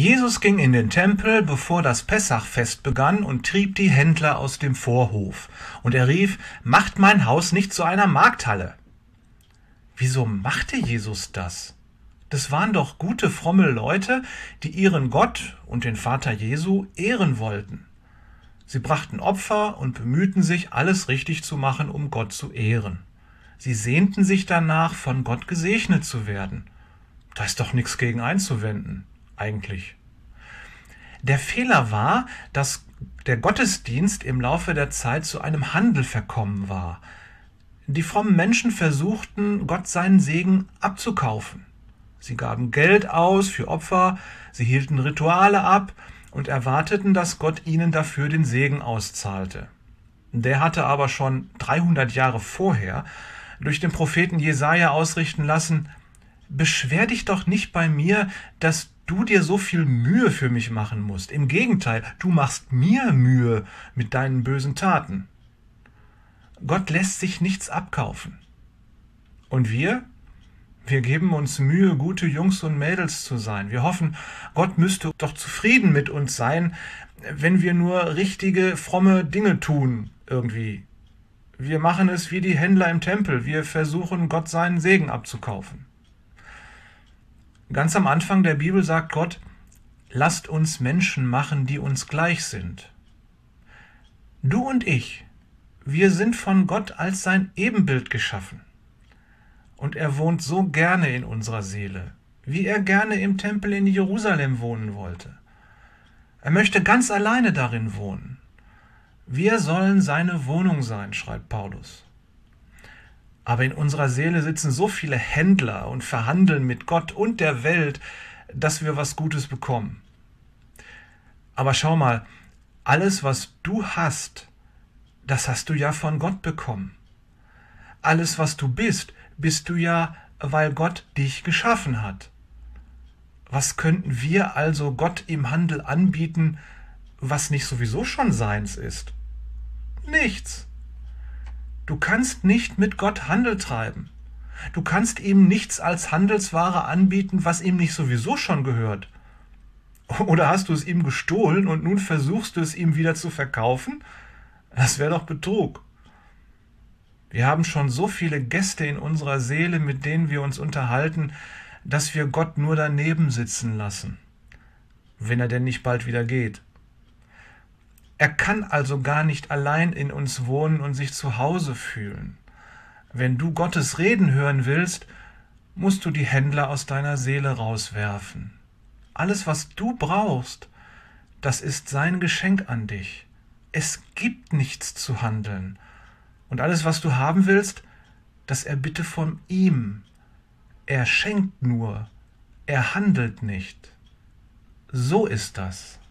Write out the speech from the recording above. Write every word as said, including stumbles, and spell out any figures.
Jesus ging in den Tempel, bevor das Pessachfest begann, und trieb die Händler aus dem Vorhof. Und er rief: Macht mein Haus nicht zu einer Markthalle. Wieso machte Jesus das? Das waren doch gute, fromme Leute, die ihren Gott und den Vater Jesu ehren wollten. Sie brachten Opfer und bemühten sich, alles richtig zu machen, um Gott zu ehren. Sie sehnten sich danach, von Gott gesegnet zu werden. Da ist doch nichts gegen einzuwenden, eigentlich. Der Fehler war, dass der Gottesdienst im Laufe der Zeit zu einem Handel verkommen war. Die frommen Menschen versuchten, Gott seinen Segen abzukaufen. Sie gaben Geld aus für Opfer, sie hielten Rituale ab und erwarteten, dass Gott ihnen dafür den Segen auszahlte. Der hatte aber schon dreihundert Jahre vorher durch den Propheten Jesaja ausrichten lassen: Beschwer dich doch nicht bei mir, dass du dir so viel Mühe für mich machen musst. Im Gegenteil, du machst mir Mühe mit deinen bösen Taten. Gott lässt sich nichts abkaufen. Und wir? Wir geben uns Mühe, gute Jungs und Mädels zu sein. Wir hoffen, Gott müsste doch zufrieden mit uns sein, wenn wir nur richtige, fromme Dinge tun, irgendwie. Wir machen es wie die Händler im Tempel. Wir versuchen, Gott seinen Segen abzukaufen. Ganz am Anfang der Bibel sagt Gott: Lasst uns Menschen machen, die uns gleich sind. Du und ich, wir sind von Gott als sein Ebenbild geschaffen. Und er wohnt so gerne in unserer Seele, wie er gerne im Tempel in Jerusalem wohnen wollte. Er möchte ganz alleine darin wohnen. Wir sollen seine Wohnung sein, schreibt Paulus. Aber in unserer Seele sitzen so viele Händler und verhandeln mit Gott und der Welt, dass wir was Gutes bekommen. Aber schau mal, alles, was du hast, das hast du ja von Gott bekommen. Alles, was du bist, bist du ja, weil Gott dich geschaffen hat. Was könnten wir also Gott im Handel anbieten, was nicht sowieso schon seins ist? Nichts. Du kannst nicht mit Gott Handel treiben. Du kannst ihm nichts als Handelsware anbieten, was ihm nicht sowieso schon gehört. Oder hast du es ihm gestohlen und nun versuchst du es ihm wieder zu verkaufen? Das wäre doch Betrug. Wir haben schon so viele Gäste in unserer Seele, mit denen wir uns unterhalten, dass wir Gott nur daneben sitzen lassen, wenn er denn nicht bald wieder geht. Er kann also gar nicht allein in uns wohnen und sich zu Hause fühlen. Wenn du Gottes Reden hören willst, musst du die Händler aus deiner Seele rauswerfen. Alles, was du brauchst, das ist sein Geschenk an dich. Es gibt nichts zu handeln. Und alles, was du haben willst, das erbitte von ihm. Er schenkt nur, er handelt nicht. So ist das.